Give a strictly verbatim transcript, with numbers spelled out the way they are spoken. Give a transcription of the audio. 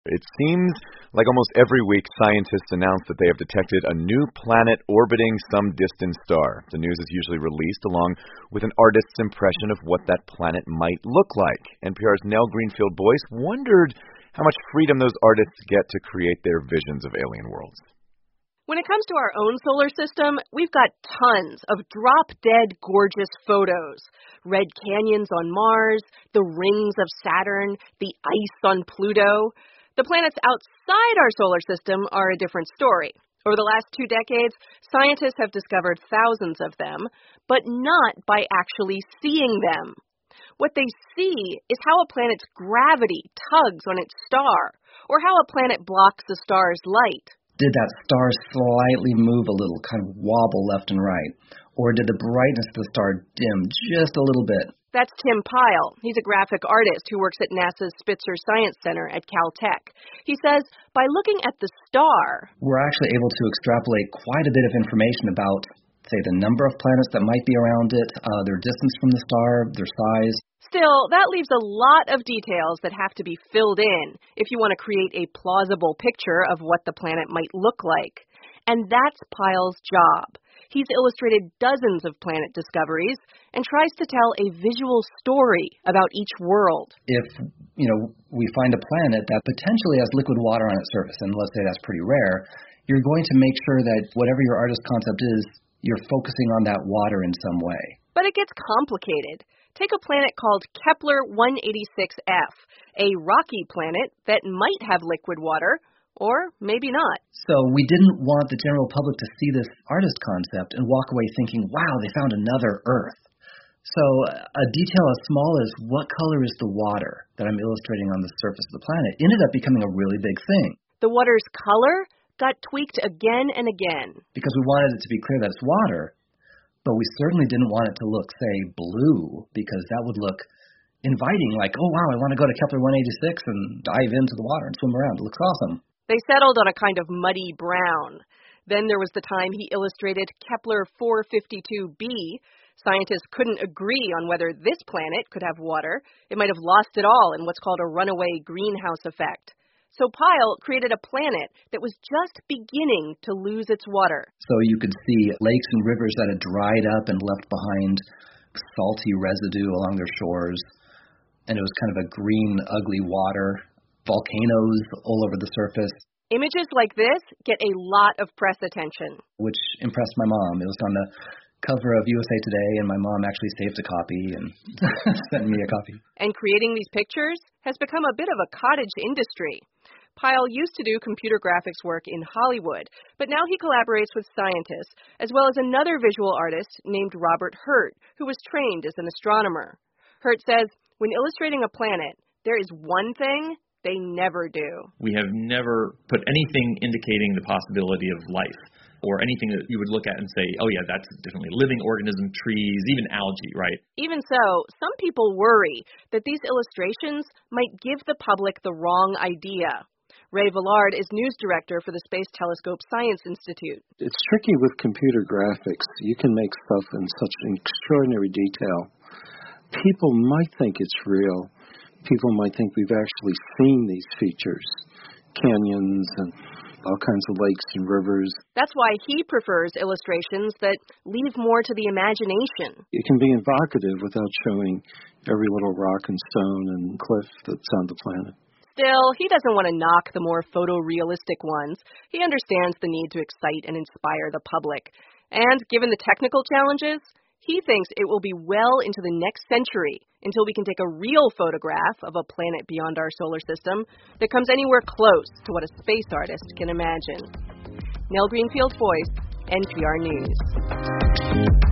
It seems like almost every week scientists announce that they have detected a new planet orbiting some distant star. The news is usually released along with an artist's impression of what that planet might look like. N P R's Nell Greenfield-Boyce wondered how much freedom those artists get to create their visions of alien worlds. When it comes to our own solar system, we've got tons of drop-dead gorgeous photos. Red canyons on Mars, the rings of Saturn, the ice on Pluto. The planets outside our solar system are a different story. Over the last two decades, scientists have discovered thousands of them, but not by actually seeing them. What they see is how a planet's gravity tugs on its star, or how a planet blocks a star's light. Did that star slightly move a little, kind of wobble left and right? Or did the brightness of the star dim just a little bit? That's Tim Pyle. He's a graphic artist who works at NASA's Spitzer Science Center at Caltech. He says by looking at the star, we're actually able to extrapolate quite a bit of information about, say, the number of planets that might be around it, uh, their distance from the star, their size. Still, that leaves a lot of details that have to be filled in if you want to create a plausible picture of what the planet might look like. And that's Pyle's job. He's illustrated dozens of planet discoveries and tries to tell a visual story about each world. If, you know, we find a planet that potentially has liquid water on its surface, and let's say that's pretty rare, you're going to make sure that whatever your artist concept is, you're focusing on that water in some way. But it gets complicated. Take a planet called Kepler one eighty-six f, a rocky planet that might have liquid water, or maybe not. So we didn't want the general public to see this artist concept and walk away thinking, wow, they found another Earth. So a detail as small as what color is the water that I'm illustrating on the surface of the planet ended up becoming a really big thing. The water's color got tweaked again and again. Because we wanted it to be clear that it's water, but we certainly didn't want it to look, say, blue, because that would look inviting, like, oh, wow, I want to go to Kepler one eighty-six and dive into the water and swim around. It looks awesome. They settled on a kind of muddy brown. Then there was the time he illustrated Kepler four fifty-two b. Scientists couldn't agree on whether this planet could have water. It might have lost it all in what's called a runaway greenhouse effect. So Pyle created a planet that was just beginning to lose its water. So you could see lakes and rivers that had dried up and left behind salty residue along their shores. And it was kind of a green, ugly water. Volcanoes all over the surface. Images like this get a lot of press attention. Which impressed my mom. It was on the cover of U S A Today, and my mom actually saved a copy and sent me a copy. And creating these pictures has become a bit of a cottage industry. Pyle used to do computer graphics work in Hollywood, but now he collaborates with scientists, as well as another visual artist named Robert Hurt, who was trained as an astronomer. Hurt says, when illustrating a planet, there is one thing they never do. We have never put anything indicating the possibility of life or anything that you would look at and say, oh yeah, that's definitely a living organism, trees, even algae, right? Even so, some people worry that these illustrations might give the public the wrong idea. Ray Villard is news director for the Space Telescope Science Institute. It's tricky with computer graphics. You can make stuff in such extraordinary detail. People might think it's real. People might think we've actually seen these features, canyons and all kinds of lakes and rivers. That's why he prefers illustrations that leave more to the imagination. It can be evocative without showing every little rock and stone and cliff that's on the planet. Still, he doesn't want to knock the more photorealistic ones. He understands the need to excite and inspire the public. And given the technical challenges, he thinks it will be well into the next century until we can take a real photograph of a planet beyond our solar system that comes anywhere close to what a space artist can imagine. Nell Greenfield-Boyce, N P R News.